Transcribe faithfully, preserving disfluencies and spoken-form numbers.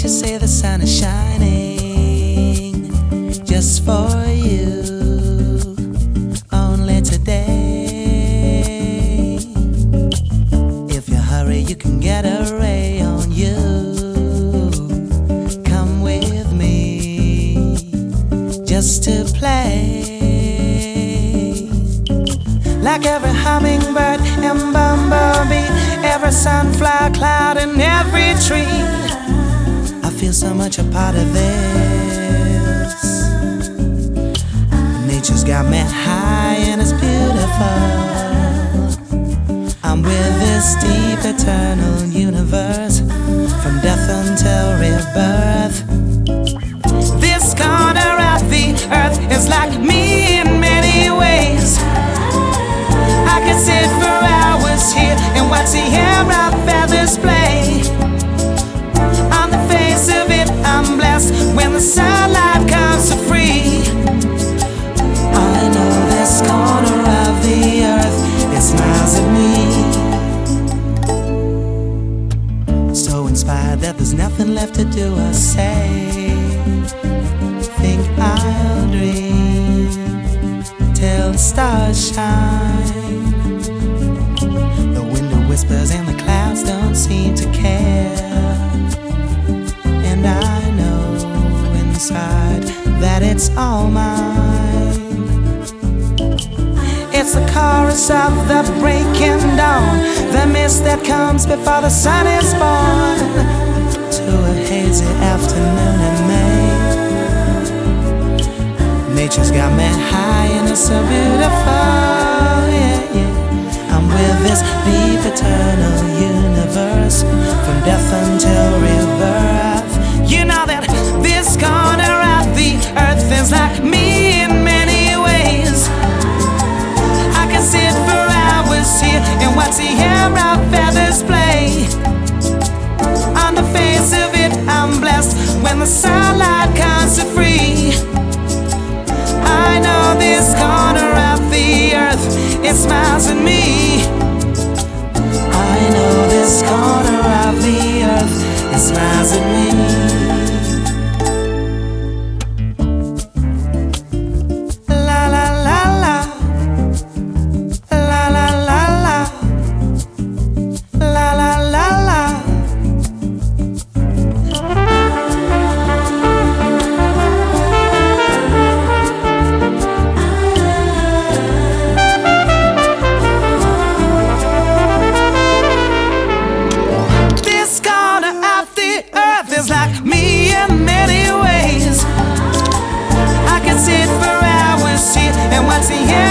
you say the sun is shining just for you, only today. If you hurry, you can get a ray on you. Come with me just to play. Like every hummingbird and bumblebee, every sunflower cloud and every tree, I feel so much a part of this. Nature's got me high and it's beautiful. I'm with this deep eternal universe, from death until rebirth. This corner of the earth is like me in many ways. I could sit for hours here and watch the air of feathers play. On the face of it, I'm blessed when the sunlight comes so free. I know this corner of the earth, it smiles at me. So inspired that there's nothing left to do or say. Think I'll dream till the stars shine. The wind whispers and the clouds don't seem to care. And I know inside that it's all mine. It's the chorus of the breaking dawn, the mist that comes before the sun is born, to a hazy afternoon in May. Nature's got me high and it's so beautiful, yeah, yeah. I'm with this deep eternal universe, from death until rebirth. You know that this corner of the earth is like me in many ways. I can sit for hours here and watch the air of feathers play. On the face of it, I'm blessed when the sunlight comes so free. I know this corner of the earth, it smiles at me. I know this corner of the earth, it smiles at me. La la la la, la la la la, la la la la. Like me in many ways. I can sit for hours here and watch the